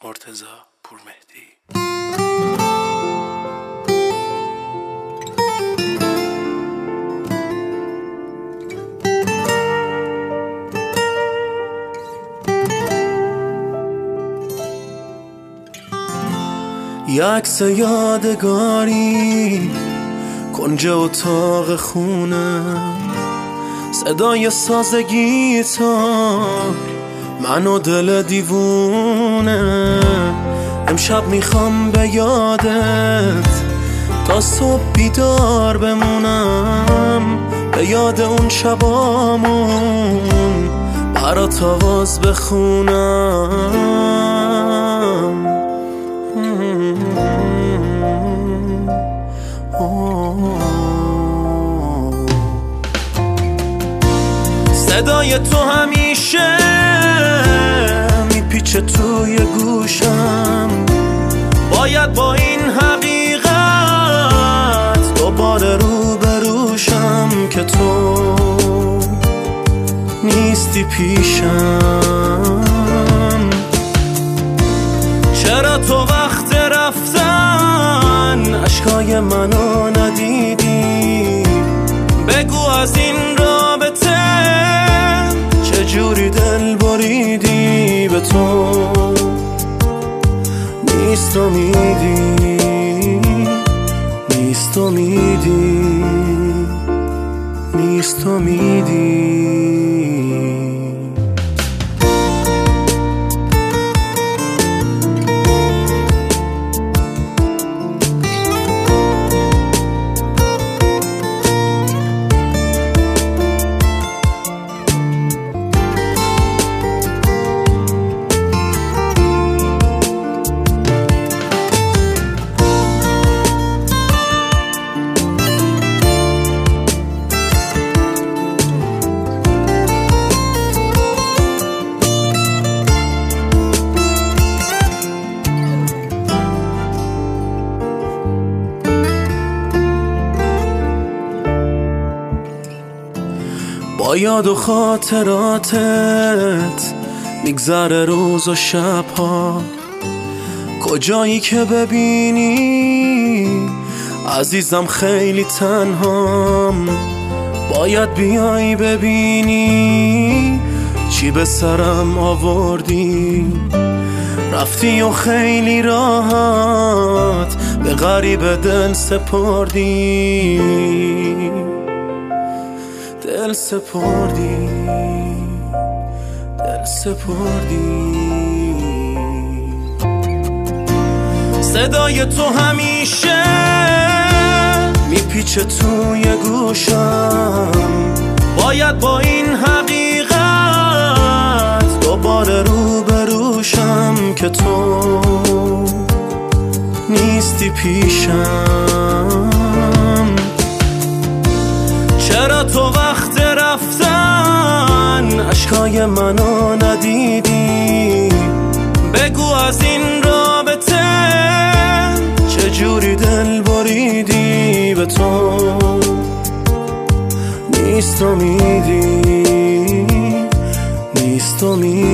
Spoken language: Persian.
مرتضی پورمهدی. یه عکس یادگاری کنج اتاق خونه، صدای ساز گیتار، من و دل دیوونه. امشب میخوام به یادت تا صبح بیدار بمونم، به یاد اون شبامون برات آواز بخونم. صدای تو همیشه میپیچه توی گوشم، باید با این حقیقت دوباره روبروشم که تو نیستی پیشم. چرا تو وقت رفتن اشکای منو ندیدی؟ بگو از این رابطه چجوری دل بریدی؟ به تو نیست امیدی، نیست امیدی، نیست امیدی. با یاد و خاطراتت میگذره روز و شبها، کجایی که ببینی عزیزم خیلی تنهام. باید بیایی ببینی چی به سرم آوردی، رفتی و خیلی راحت به غریب دل سپردی، دل سپردی، دل سپردی. صدای تو همیشه میپیچه توی گوشم، باید با این حقیقت دوباره روبروشم که تو نیستی پیشم. چرا تو وقت رفتن اشکای منو ندیدی؟ بگو از این رابطه چجوری دل بریدی؟ به تو نیست امیدی، نیست امیدی.